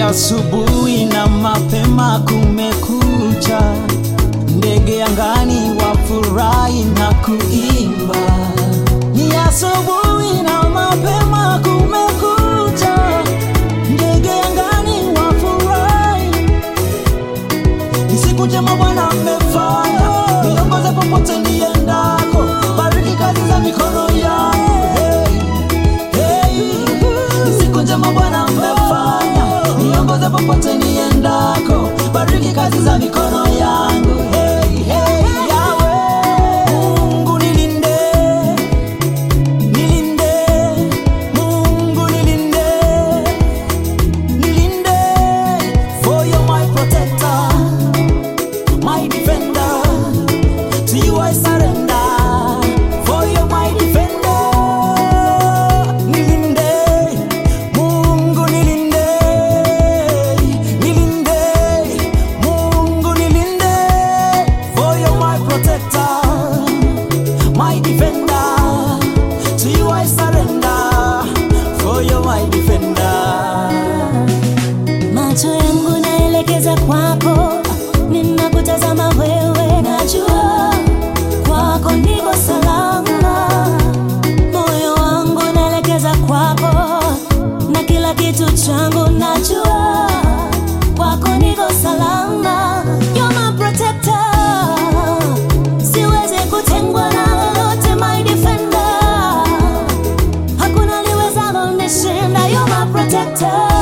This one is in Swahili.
asubuhi na mapema kumekucha, ndege angani wafurahi na kuimba. Ni asubuhi na mapema kumekucha, ndege angani wafurahi. Ni siku njema Bwana amefanya, niongoze popote niendako, bariki kazi za mikono yangu. Ni siku njema Bwana amefanya, niongoze popote niendako, bariki kazi za mikono yangu. Yahweh, Mungu nilinde, nilinde, Mungu nilinde, nilinde, for you're my protector, my defender, to you I surrender, for you're my defender. Nilinde, Mungu nilinde, nilinde, Mungu nilinde, for you're my protector, my defender, to you I surrender, for you're my defender. Macho yangu naelekeza kwako, ninakutazama wewe, najua kwako niko salama. Moyo wangu naelekeza kwako, na kila kitu changu najua kwako niko salama. You're my protector, siwezi kutengwa na lolote, my defender, hakuna liwezalo nishinda. You're my protector.